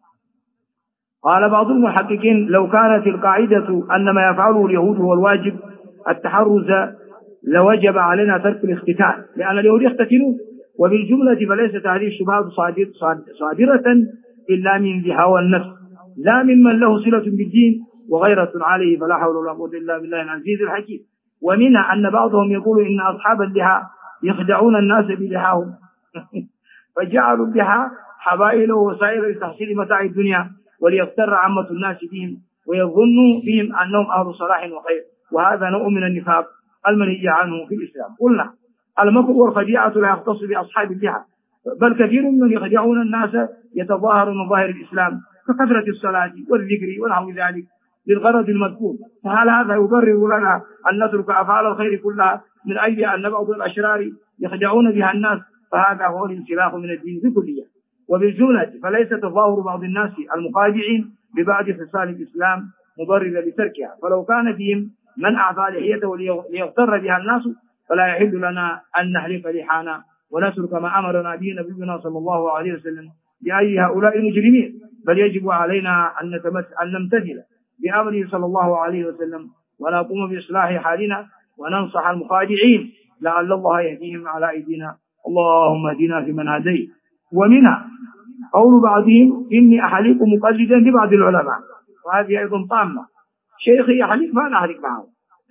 قال بعض المحققين لو كانت القاعدة أن ما يفعله اليهود هو الواجب التحرز لوجب علينا ترك الاختتان، لأن اليهود يختتنون. وبالجملة فليست هذه الشبهات صادرة إلا من ذي هوى النفس لا ممن له صلة بالدين وغيرة عليه، فلا حول ولا قوة إلا بالله العزيز الحكيم. ومنها أن بعضهم يقول إن أصحاب اللحى يخدعون الناس بلحاهم فجعلوا اللحى حبائل ووسائل لتحصيل متاع الدنيا وليغتر عامة الناس بهم ويظنوا بهم أنهم أهل صلاح وخير، وهذا نوع من النفاق المنهي عنه في الإسلام. قلنا المكر والخديعة لا يختص بأصحاب اللحى، بل كثير من يخدعون الناس يتظاهر من ظاهر الإسلام ككثرة الصلاة والذكر ونحو ذلك للغرض المذكور. فهل هذا يبرر لنا أن نترك أفعال الخير كلها من أجل أن بعض الأشرار يخدعون بها الناس؟ فهذا هو الانسلاخ من الدين بكلية. وبالجملة فليس تظاهر بعض الناس المخادعين ببعض خصال الإسلام مبرر لتركها، فلو كان فيهم من أعطى لحيته ليغتر بها الناس فلا يحل لنا أن نحلق لحانا ونترك ما أمرنا به نبينا صلى الله عليه وسلم بأي هؤلاء المجرمين، بل يجب علينا أن نمتثل بأمره صلى الله عليه وسلم ونقوم بإصلاح حالنا وننصح المخادعين لعل الله يهديهم على أيدينا. اللهم اهدنا فيمن هديت. ومنها قول بعضهم إني أحلق مقلدا لبعض العلماء، وهذه أيضا طامة، شيخي يحلق فأنا أحلق معه.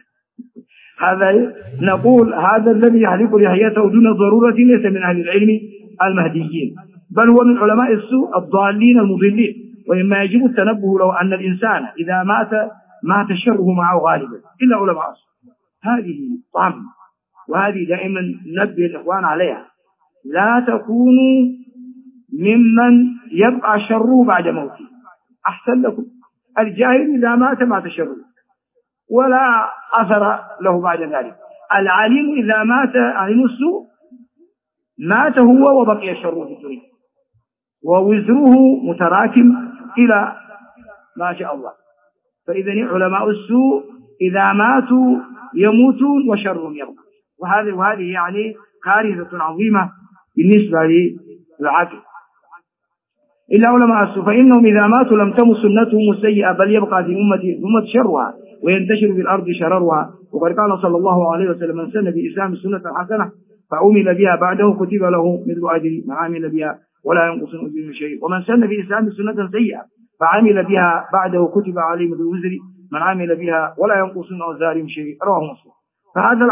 هذا نقول هذا الذي يحلق لحيته دون ضرورة ليس من أهل العلم المهديين، بل هو من علماء السوء الضالين المضلين. ومما يجب التنبه لو أن الإنسان إذا مات شره معه غالبا إلا علماء السوء. هذه طامة، وهذه دائما ننبه الإخوان عليها، لا تكونوا ممن يبقى شره بعد موته. أحسن لكم الجاهل إذا مات شره ولا أثر له بعد ذلك. العالم إذا مات علم السوء مات هو وبقي شره في الدنيا، ووزره متراكم إلى ما شاء الله. فإذا علماء السوء إذا ماتوا يموتون وشرهم يبقى، وهذه يعني كارثة عظيمة بالنسبة للعقل. إلا علماء السوء فإنهم إذا ماتوا لم تمت سنتهم السيئة، بل يبقى في أمة شرها وينتشر في الأرض شررها. وقد قال صلى الله عليه وسلم من سن في إسلام السنة الحسنة فعمل بها بعده كتب له مثل أجر من عمل بها ولا ينقص من أجره شيء، ومن سن في إسلام السنة سيئة فعمل بها بعده كتب عليه مثل وزر من عمل بها ولا ينقص من أوزارهم شيء، رواه مسلم. فهذا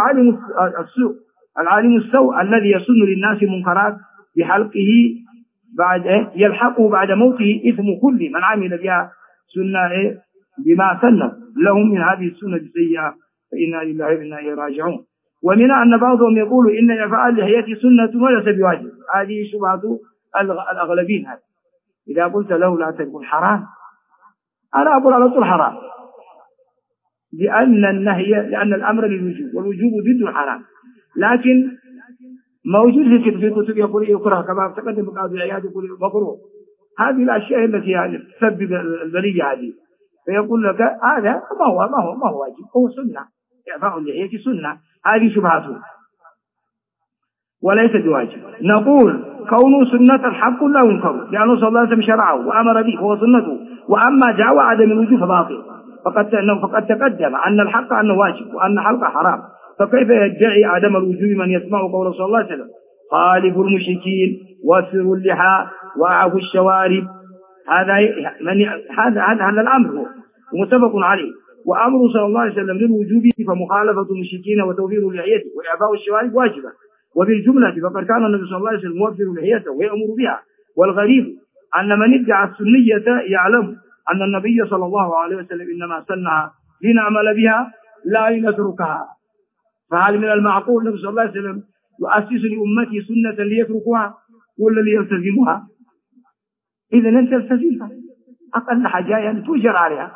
العالم السوء الذي يسن للناس منكرات بحلقه يلحقه بعد موته إثم كل من عمل بها سنة بما سن لهم من هذه السنة السيئة، فإنا لله وإنا إليه راجعون. ومنها أن بعضهم يقول إن إعفاء اللحية سنة وليس بواجب. هذه شبهة الأغلبين. هذا إذا قلت له لا تقول حرام، أنا أقول على طول حرام، لأن الأمر للوجوب، والوجوب ضد الحرام. لكن موجود في كتب يقول يكره، كما تقدم بقاضي عياد يقول مكروه. هذه الأشياء التي يعني تسبب البلية هذه، فيقول لك هذا ما هو واجب، هو سنة، إعفاء اللحية سنة. هذه شبهته وليس بواجب. نقول كونه سنة الحق لا ينكر، لأنه صلى الله عليه وسلم شرعه وأمر به هو سنته. وأما دعوى عدم الوجوب فباطل، فقد تقدم أن الحق أنه واجب وأن حلقه حرام، فكيف يدعي عدم الوجوب من يسمع قول صلى الله عليه وسلم خالفوا المشركين وافروا اللحى واعفوا الشوارب؟ هذا الأمر هو متفق عليه. وأمر صلى الله عليه وسلم للوجوب فمخالفة المشركين وتوفير اللحية وإعفاء الشوارب واجبة. وبالجملة فقد كان النبي صلى الله عليه وسلم موفر لحيته ويأمر بها. والغريب أن من ادعى السنية يعلم أن النبي صلى الله عليه وسلم إنما سنها لنعمل بها لا لنتركها. فهل من المعقول النبي صلى الله عليه وسلم يؤسس لأمتي سنة ليتركوها ولا ليلتزموها؟ إذا أنت التزمها، أقل حاجة يعني توجر عليها،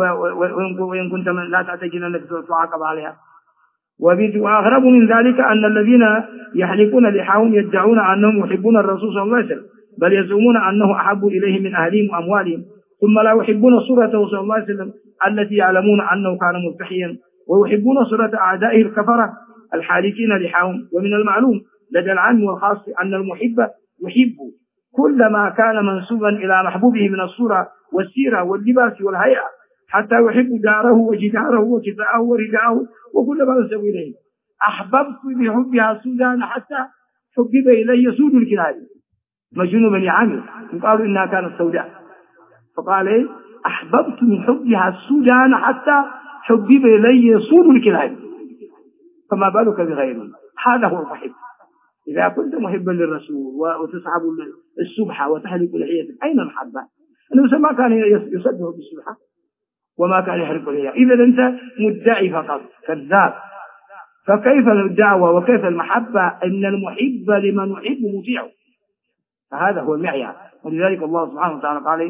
وإن كنت لا تعتقد أنك تعاقب عليها. وأغرب من ذلك أن الذين يحلقون لحاهم يدعون أنهم يحبون الرسول صلى الله عليه وسلم، بل يزعمون أنه أحب إليهم من أهلهم وأموالهم، ثم لا يحبون صورته صلى الله عليه وسلم التي يعلمون أنه كان مستحيا، ويحبون صورة أعدائه الكفرة الحالكين لحاهم. ومن المعلوم لدى العام والخاص أن المحب يحب كل ما كان منسوبا إلى محبوبه من الصورة والسيرة واللباس والهيئة، حتى يحب داره وجداره وكفاءه ورداءه وكل ما نسب إليه. أحببت بحبها السودان حتى حبب إلي سود الكلاب. مجنون بني عامر قالوا إنها كانت سوداء، فقال إيه؟ أحببت من حبها السودان حتى حبب إلي سود الكلاب، فما بالك بغيره. هذا هو المحب. إذا كنت محبا للرسول وتسحب السبحة وتحلق لحيتك، أين المحبة؟ النبي ما كان يصدق بالسبحة وما كان يحرق لحيته. إذا أنت مدعي فقط كذاب. فكيف الدعوة وكيف المحبة؟ إن المحب لمن يحب مطيعه، فهذا هو المعيار. ولذلك الله سبحانه وتعالى قال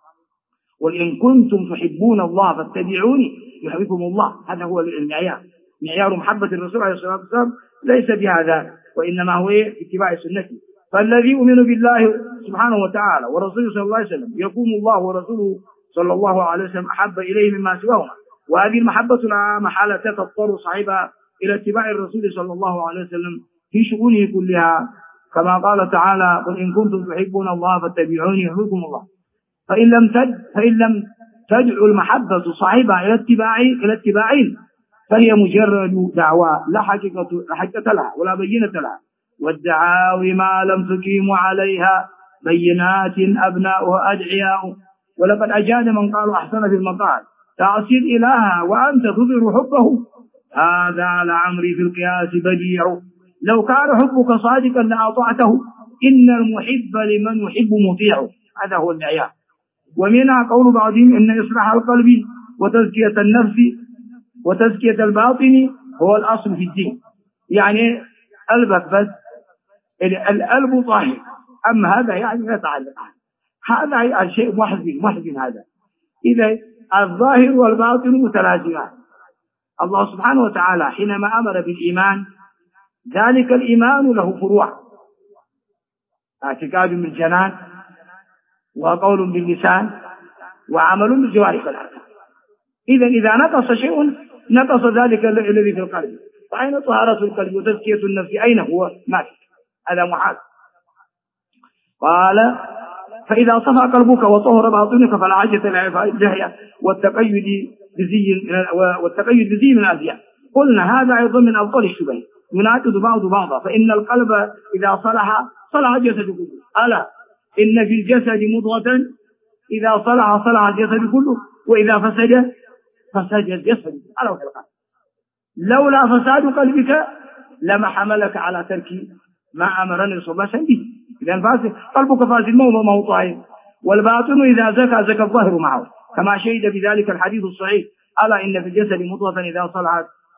وإن كنتم تحبون الله فاتبعوني يحبكم الله. هذا هو المعيار، معيار محبة الرسول عليه الصلاة والسلام ليس بهذا، وإنما هو اتباع سنته. فالذي يؤمن بالله سبحانه وتعالى ورسوله صلى الله عليه وسلم يكون الله ورسوله صلى الله عليه وسلم أحب إليه مما سواهما. وهذه المحبة لا محالة تضطر صاحبها إلى اتباع الرسول صلى الله عليه وسلم في شؤونه كلها، كما قال تعالى قل إن كنتم تحبون الله فاتبعوني يحببكم الله. فإن لم تدعو المحبة صاحبها إلى اتباعين فهي مجرد دعوى لا حقيقة لها ولا بينة لها. والدعاوي ما لم تقيم عليها بينات أبناؤها أدعياء. ولقد أجاد من قالوا أحسن في المقال تعصير إلها وأنت تظهر حبه، هذا لعمري في القياس بديع. لو كان حبك صادقا لأطعته، إن المحب لمن يحب مطيع. هذا هو المعيار. ومنها قول بعضهم إن إصلاح القلب وتزكية النفس وتزكية الباطن هو الأصل في الدين. يعني قلبك بس، القلب طاهر، أما هذا يعني لا يتعلق. هذا الشيء محزن هذا. إذا الظاهر والباطن متلازمان. الله سبحانه وتعالى حينما أمر بالإيمان، ذلك الإيمان له فروع: اعتقاد بالجنان، وقول باللسان، وعمل بالجوارح والأركان. إذا نقص شيء نقص ذلك الذي في القلب. فأين طهارة القلب وتزكية النفس؟ أين هو؟ ما في، هذا محال. قال فإذا صفى قلبك وطهر باطنك فلا حاجة لإعفاء اللحية والتقيد بزي من الأزياء. قلنا هذا أيضا من أبطال الشبه، يناقض بعضا. فإن القلب إذا صلح الجسد كله. ألا إن في الجسد مضغة إذا صلح الجسد كله، وإذا فسد الجسد. ألا وفي القلب. لولا فساد قلبك لما حملك على ترك ما أمرني صلى الله عليه وسلم به. إذا قلبك فاسد ما هو طاهر. والباطن إذا زكى الظاهر معه، كما شهد بذلك الحديث الصحيح: ألا إن في الجسد مضغة إذا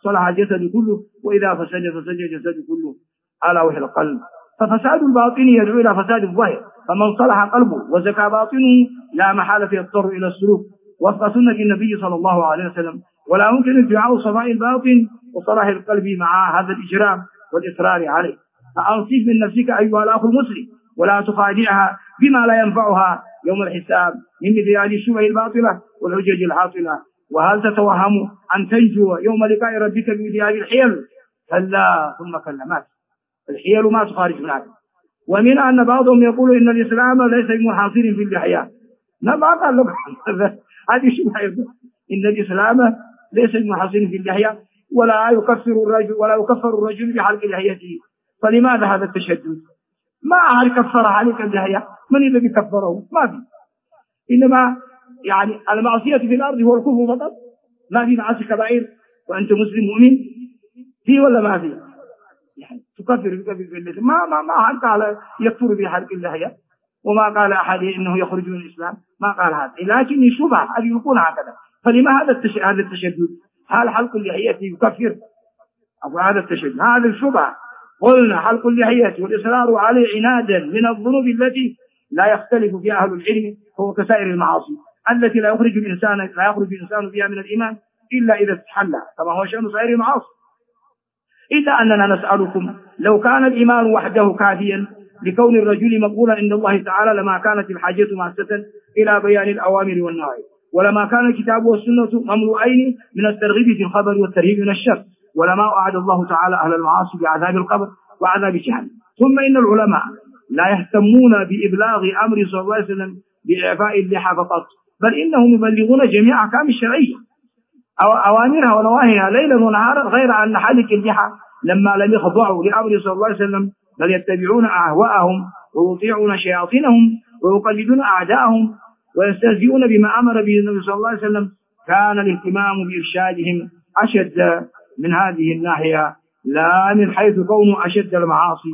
صلح الجسد كله، وإذا فسد الجسد كله على وجه القلب. ففساد الباطن يدعو إلى فساد الظاهر، فمن صلح قلبه وزكى باطنه لا محالة يضطر إلى السلوك وفق سنة النبي صلى الله عليه وسلم. ولا يمكن ادعاء صفاء الباطن وصلاح القلب مع هذا الإجرام والإصرار عليه. فأنصف من نفسك أيها الأخ المسلم، ولا تخادعها بما لا ينفعها يوم الحساب من مثل هذه الشبه الباطلة والحجج العاطلة. وهل تتوهم أن تنجو يوم لقاء ربك بمثل هذه الحيل؟ كلا ثم كلا، ما الحيل ما تخارج منها. ومن أن بعضهم يقول إن الإسلام ليس بمنحصر في اللحية. ما قال لك هذه شبهة، إن الإسلام ليس بمنحصر في اللحية، ولا يكفر الرجل بحلق لحيته. فلماذا هذا التشدد؟ ما أحد كفر حلق اللحية، من الذي كفره؟ ما في. إنما يعني المعصية في الأرض هو الكفر فقط، ما في معاصي كبائر وأنت مسلم مؤمن فيه ولا ما فيه؟ يعني تكفر بالله. ما أحد قال يكفر بحلق اللحية، وما قال أحد إنه يخرج من الإسلام، ما قال هذا، لكن شبهة أن يكون هكذا. فلما هذا التشدد؟ هل حلق اللحية يكفر؟ أو هذا التشدد هذا الشبهة؟ قلنا حلق اللحية والإصرار عليه عنادا من الذنوب التي لا يختلف فيها أهل العلم، هو كسائر المعاصي التي لا يخرج الإنسان فيها من الإيمان إلا إذا استحل، كما هو شأن سائر المعاصي. إلا أننا نسألكم، لو كان الإيمان وحده كافيا لكون الرجل مقبولا عند الله تعالى لما كانت الحاجة ماسة إلى بيان الأوامر والنواهي، ولما كان الكتاب والسنة مملوءين من الترغيب في الخبر والترهيب من الشر، ولما أعد الله تعالى أهل المعاصي بعذاب القبر وعذاب جهنم. ثم إن العلماء لا يهتمون بإبلاغ أمر صلى الله عليه وسلم بإعفاء اللحى فقط، بل إنهم يبلغون جميع أحكام الشرعية أو أوامرها ونواهيها ليلا ونهارا، غير أن حلق اللحى لما لم يخضعوا لأمر صلى الله عليه وسلم بل يتبعون أهواءهم ويطيعون شياطينهم ويقلدون أعداءهم ويستهزئون بما أمر به النبي صلى الله عليه وسلم، كان الاهتمام بإرشادهم أشد من هذه الناحية، لا من حيث كونه أشد المعاصي.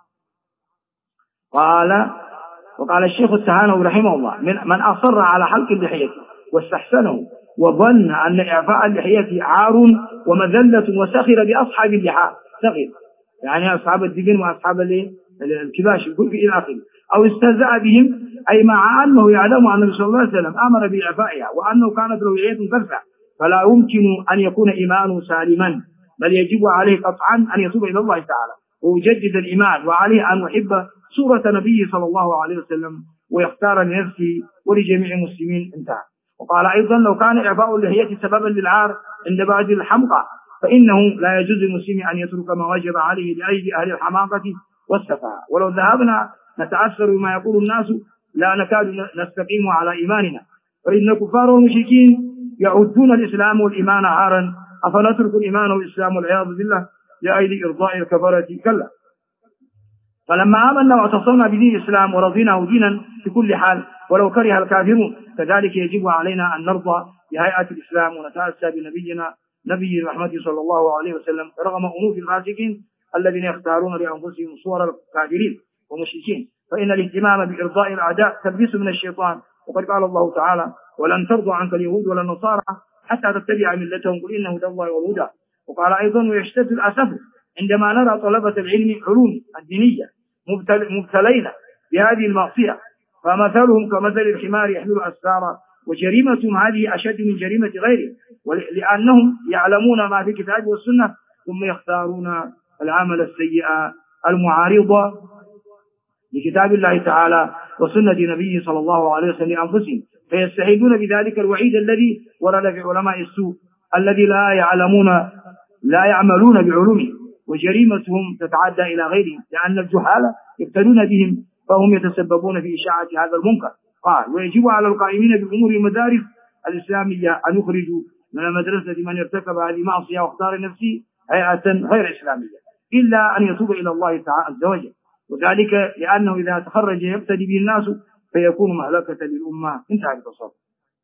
وقال الشيخ التهانوي رحمه الله: من أصر على حلق اللحية واستحسنه وظن أن إعفاء اللحية عار ومذلة وسخر بأصحاب اللحى، سخر يعني أصحاب الدين وأصحاب الكباش إلى آخره، أو استهزأ بهم، أي مع أنه يعلم أن النبي صلى الله عليه وسلم أمر بإعفائها وأنه كانت لوعية ترفع، فلا يمكن أن يكون إيمانه سالما، بل يجب عليه قطعا أن يتوب إلى الله تعالى ويجدد الإيمان، وعليه أن يحب سورة نبيه صلى الله عليه وسلم ويختار لنفسه ولجميع المسلمين. انتهى. وقال أيضا: لو كان إعفاء اللحية سببا للعار عند بعض الحمقى فإنه لا يجوز للمسلم أن يترك ما وجب عليه لأجل أهل الحماقة والسفاهة. ولو ذهبنا نتأثر بما يقول الناس لا نكاد نستقيم على إيماننا، فإن الكفار والمشركين يعدون الإسلام والإيمان عارا، أفنترك الإيمان والإسلام والعياذ بالله لأجل إرضاء الكفرة؟ كلا. فلما آمنا واعتصمنا بدين الإسلام ورضيناه دينا في كل حال ولو كره الكافرون، كذلك يجب علينا أن نرضى بهيئة الإسلام ونتأسى بنبينا نبي الرحمة صلى الله عليه وسلم رغم أنوف الفاسقين الذين يختارون لأنفسهم صور الكافرين ومشركين. فإن الاهتمام بإرضاء الأعداء تلبيس من الشيطان، وقد قال الله تعالى: ولن ترضى عنك اليهود ولا النصارى حتى تتبع ملتهم قل إن هدى الله والهدى. وقال أيضا: ويشتد الأسف عندما نرى طلبة العلم علوم الدينية مبتلين بهذه المعصية، فمثلهم كمثل الحمار يحمل أسفارا، وجريمتهم هذه أشد من جريمة غيرهم، لأنهم يعلمون ما في الكتاب والسنة ثم يختارون العمل السيء المعارض لكتاب الله تعالى وسنة نبيه صلى الله عليه وسلم لأنفسهم، فيستحيلون بذلك الوعيد الذي ورد في علماء السوء الذي لا يعملون بعلومه، وجريمتهم تتعدى إلى غيرهم لأن الجهال يقتدون بهم فهم يتسببون في إشاعة هذا المنكر. قال: ويجب على القائمين بأمور المدارس الإسلامية أن يخرجوا من المدرسة من ارتكب هذه المعصية واختار نفسه هيئة غير إسلامية إلا أن يتوب إلى الله تعالى عز وجل، وذلك لأنه إذا تخرج يبتدي به الناس فيكون مهلكة للأمة. انتهى التصرف.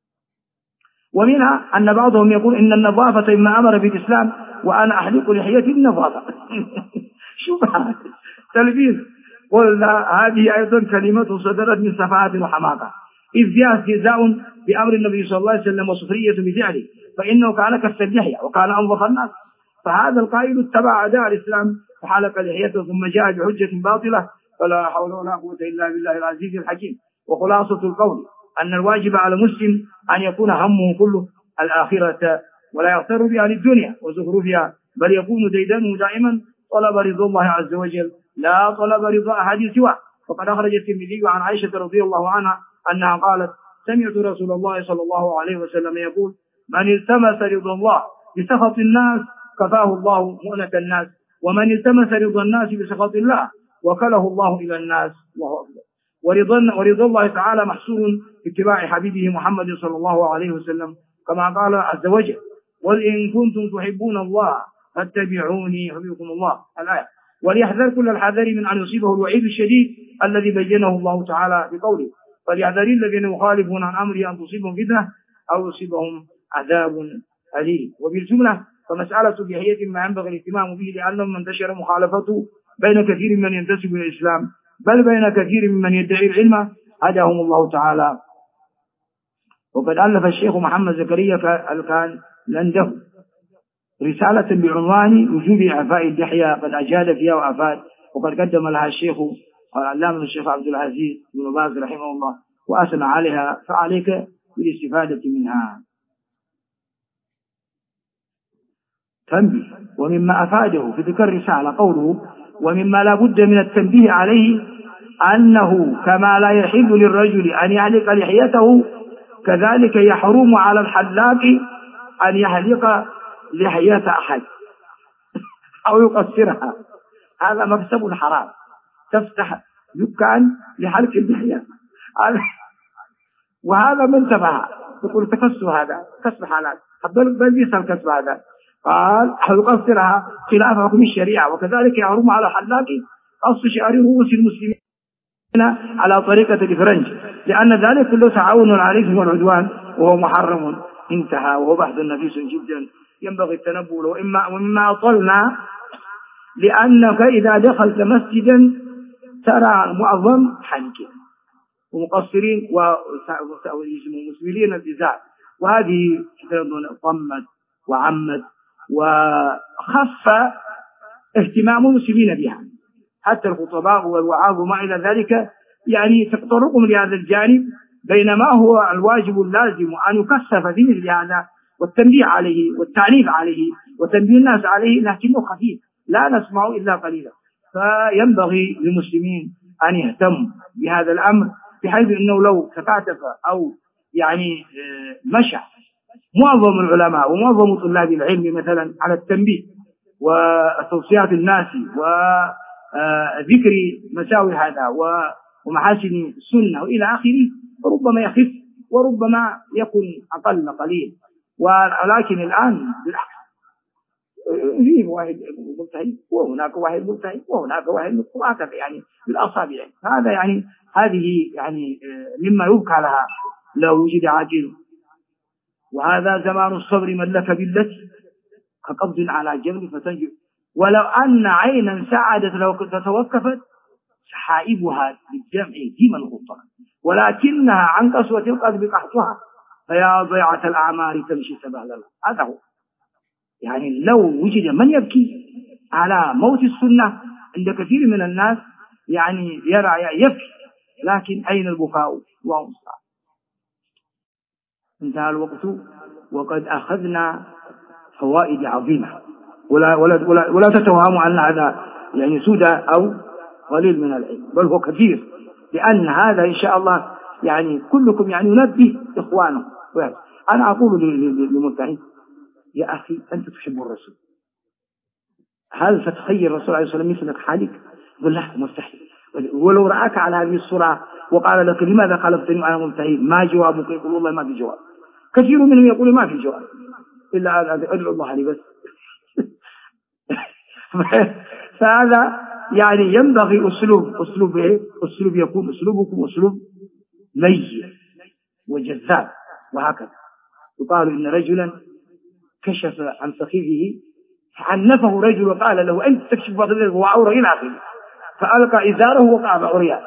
ومنها أن بعضهم يقول إن النظافة إما أمر بالإسلام وأنا أحلق لحيتي النظافة. شبهة تلبيس. قلنا هذه أيضا كلمة صدرت من سفاهة وحماقة، إذ فيها استهزاء بأمر النبي صلى الله عليه وسلم وسخرية بفعله، فإنه كان كالسلحية وكان أنظف الناس، فهذا القائل اتبع أعداء الإسلام وحلق لحيته ثم جاء بحجة باطلة، فلا حول ولا قوة إلا بالله العزيز الحكيم. وخلاصة القول أن الواجب على المسلم أن يكون همه كله الآخرة ولا يغتر بأهل الدنيا وزخرفها، بل يكون ديدنه دائما طلب رضا الله عز وجل لا طلب رضا أحد سواه. وقد أخرج الترمذي عن عائشة رضي الله عنها أنها قالت: سمعت رسول الله صلى الله عليه وسلم يقول: من التمس رضا الله بسخط الناس كفاه الله مؤنة الناس، ومن التمس رضا الناس بسخط الله وكله الله إلى الناس. الله أكبر. ورضا الله تعالى محصور في اتباع حبيبه محمد صلى الله عليه وسلم، كما قال عز وجل: قل إن كنتم تحبون الله فاتبعوني يحببكم الله، الآية. وليحذر كل الحذر من أن يصيبه الوعيد الشديد الذي بينه الله تعالى بقوله: فليحذر الذين يخالفون عن أمره أن تصيبهم فتنة أو يصيبهم عذاب أليم. وبالجملة فمسألة لحية ما ينبغي الاهتمام به، لأنه من انتشر مخالفته بين كثير من ينتسب إلى الإسلام، بل بين كثير ممن يدعي العلم هداهم الله تعالى. وقد ألف الشيخ محمد زكريا الكالندهو رسالة بعنوان وجوب إعفاء اللحية، قد أجاد فيها وأفاد، وقد قدم لها الشيخ العلامة الشيخ عبد العزيز بن باز رحمه الله وأثنى عليها، فعليك بالاستفادة منها. تنبيه. ومما أفاده في تلك الرسالة قوله: ومما لا بد من التنبيه عليه أنه كما لا يحل للرجل أن يحلق لحيته كذلك يحرم على الحلاق أن يحلق لحية أحد أو يقصرها. هذا مكسب حرام. تفتح دكان لحلق اللحية وهذا من تبعها تقول تكسب، هذا كسب حلال، بل يسأل كسب هذا. قال: يقصرها خلاف حكم الشريعة، وكذلك يحرم على الحلاق قص شعر رؤوس المسلمين على طريقة الإفرنج، لأن ذلك كله تعاون على الإثم والعدوان وهو محرم. انتهى. وهو بحث نفيس جدا ينبغي التنبؤ له. ومما أطلنا لأنك إذا دخلت مسجدا ترى معظم حنكين ومقصرين ومسبلين الإزار، وهذه ضمت وعمت وخف اهتمام المسلمين بها، حتى الخطباء والوعاظ وما إلى ذلك يعني تقترقهم لهذا الجانب، بينما هو الواجب اللازم أن يكثف في مثل هذا والتنبيه عليه والتعنيف عليه وتنبيه الناس عليه، لكنه خفيف لا نسمع إلا قليلا. فينبغي للمسلمين أن يهتموا بهذا الأمر، بحيث أنه لو تكاتف أو يعني مشى معظم العلماء ومعظم طلاب العلم مثلا على التنبيه وتوصيات الناس وذكر مساوي هذا ومحاسن السنة وإلى آخره، ربما يخف وربما يكون أقل قليل. ولكن الآن بالعكس، في واحد ملتهي وهناك واحد ملتهي وهناك واحد ملتهي يعني بالأصابع. هذا يعني هذه يعني مما يبكى لها لو وجد عاجل. وهذا زمان الصبر من لك بالتي كقبض على جبل فتنجب، ولو أن عينا سعدت لو توقفت سحائبها بالجمع ديما غطا، ولكنها عن قسوة القلب قحطها فيا ضيعة الأعمار تمشي سبهللا. هذا هو يعني لو وجد من يبكي على موت السنة عند كثير من الناس يعني يرى يبكي، لكن أين البكاء؟ الله مستعان. انتهى الوقت وقد أخذنا فوائد عظيمة، ولا تتوهموا أن هذا يعني سودة أو قليل من العلم، بل هو كثير، لأن هذا إن شاء الله يعني كلكم يعني ينبه إخوانه. أنا أقول للمتعين: يا أخي أنت تحب الرسول، هل تتخيل الرسول عليه الصلاة والسلام مثلك حالك؟ يقول لا مستحيل. ولو رأك على هذه الصورة وقال لك لماذا خالفتني وأنا ممتهن، ما جوابك؟ يقول والله ما في جواب. كثير منهم يقول ما في جواب إلا أدعو الله لي بس. فهذا يعني ينبغي أسلوب إيه؟ أسلوب يكون أسلوبكم أسلوب لين وجذاب. وهكذا يقال إن رجلا كشف عن فخذه فعنفه رجل وقال له: أنت تكشف فخذك وعورة إلى آخره، فألقى إزاره وقع عريان.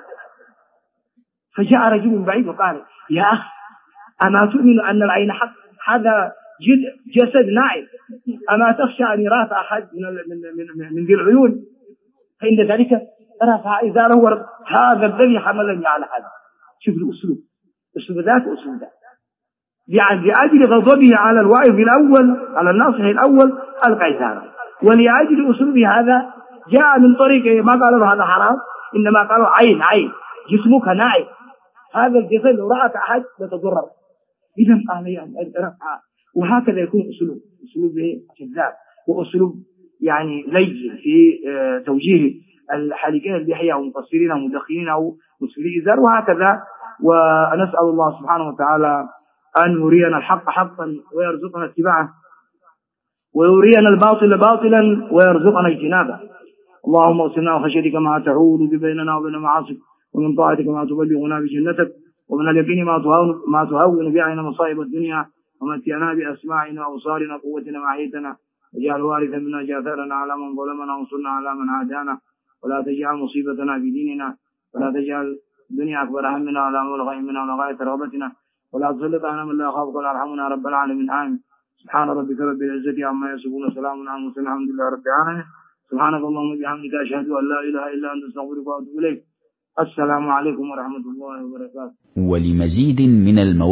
فجاء رجل من بعيد وقال: يا أخي أما تؤمن أن العين حق؟ هذا جسد نائم أما تخشى أن يراك أحد من ذي العيون، فإن ذلك رفع إزاره، هذا الذي حملني على هذا. شوف الأسلوب، أسلوب ذاك وأسلوب ذاك، لأجل غضبه على الواعظ الأول، على الناصح الأول، ألقى إزاره. ولأجل أسلوبه هذا جاء من طريق ما قال له هذا حرام، إنما قالوا عين جسمك ناعم، هذا الجسد لو رأك أحد لتضرر. إذا قال يعني رفع. وهكذا يكون أسلوب جذاب، وأسلوب يعني لين في توجيه الحالقين اللحية ومقصرين ومدخنين أو مسفلي إزار وهكذا. ونسأل الله سبحانه وتعالى أن يرينا الحق حقا ويرزقنا اتباعه، ويرينا الباطل باطلا ويرزقنا اجتنابه. اللهم اغفرنا وخشيتك ما تحول بيننا وبين معاصيك، ومن طاعتك ما تبلغنا بجنتك، ومن اليقين ما تهون بعنا مصائب الدنيا، ومتعنا بأسماعنا وأبصارنا قوتنا ما أحييتنا، واجعل وارثا منا جاثرنا على من ظلمنا وانصرنا على من عادانا، ولا تجعل مصيبتنا في ديننا، ولا تجعل الدنيا أكبر همنا ولا مبلغ علمنا ولا غاية رغبتنا، ولا تسلط علينا من لا يخافك ولا يرحمنا رب العالمين. آمين. سبحان ربك رب العزة عما يصفون وسلام على المرسلين الحمد لله رب العالمين. سبحانك اللهم وبحمدك أشهد أن لا إله إلا أنت أستغفرك وأتوب إليك. السلام عليكم ورحمة الله وبركاته. ولمزيد من